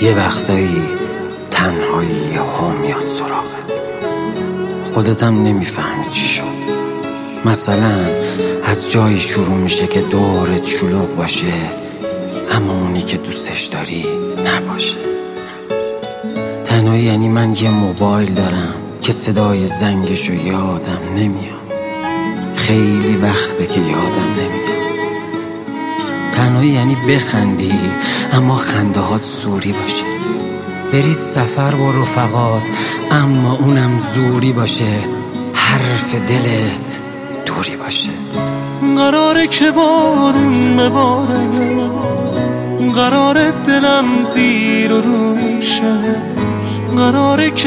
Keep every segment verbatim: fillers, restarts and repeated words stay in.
یه وقتایی تنهایی ها میاد سراغت، خودت هم نمیفهمی چی شد. مثلا از جایی شروع میشه که دورت شلوغ باشه اما اونی که دوستش داری نباشه. تنهایی یعنی من یه موبایل دارم که صدای زنگشو یادم نمیاد، خیلی وقته که یادم نمیاد. تنهایی یعنی بخندی اما خنده هات سوری باشه، بری سفر با رفقات اما اونم زوری باشه، حرف دلت دوری باشه. قراره که بارون بباره، قراره دلم زیر و روشه، قراره که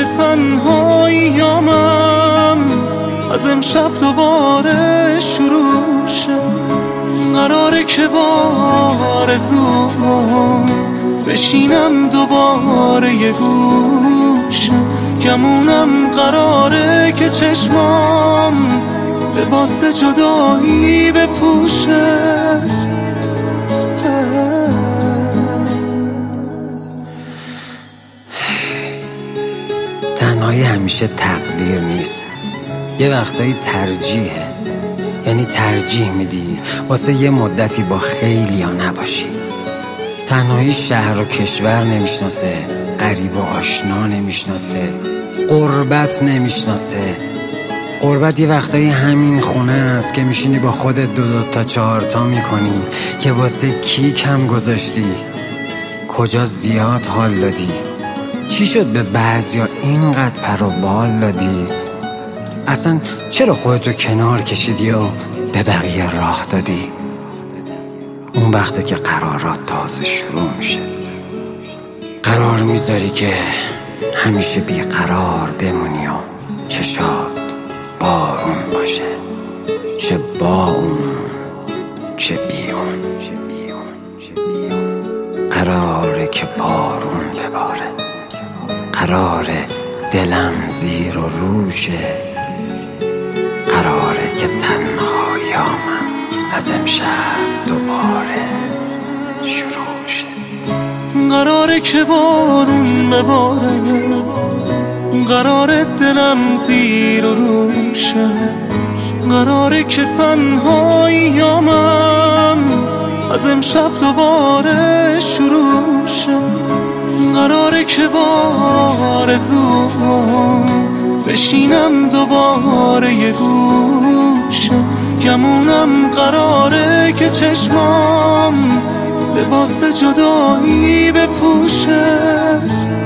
تنهاییامم از امشب دوباره شروع شه، قراره که با آرزوام بشینم دوباره یه گوشه، گمونم قراره که چشمام لباس جدایی بپوشه. تنهایی همیشه تقدیر نیست، یه وقتایی ترجیحه. یعنی ترجیح میدی واسه یه مدتی با خیلی ها نباشی. تنهایی شهر و کشور نمیشناسه، غریب و آشنا نمیشناسه، غربت نمیشناسه. غربت یه وقتایی همین خونه است که میشینی با خودت دو دو تا چهار تا میکنی که واسه کی کم گذاشتی، کجا زیاد حال دادی، چی شد به بعضیا اینقدر پر و بال دادی، اصلا چرا خودتو کنار کشیدی و به بقیه راه دادی. اون وقته که قرارات تازه شروع میشه، قرار میذاری که همیشه بیقرار بمونی و چشات بارون باشه، چه با اون چه بی اون. قراره که بارون بباره، قراره دلم زیر و روشه، قراره که تنهاییامم از امشب دوباره شروع شه. قراره که بارون بباره، قراره دلم زیر و روشه، قراره که تنهاییامم از امشب دوباره شروع شه، قراره که با آرزوام بشینم دوباره یه گوشه، گمونم قراره که چشمام لباس جدایی بپوشه.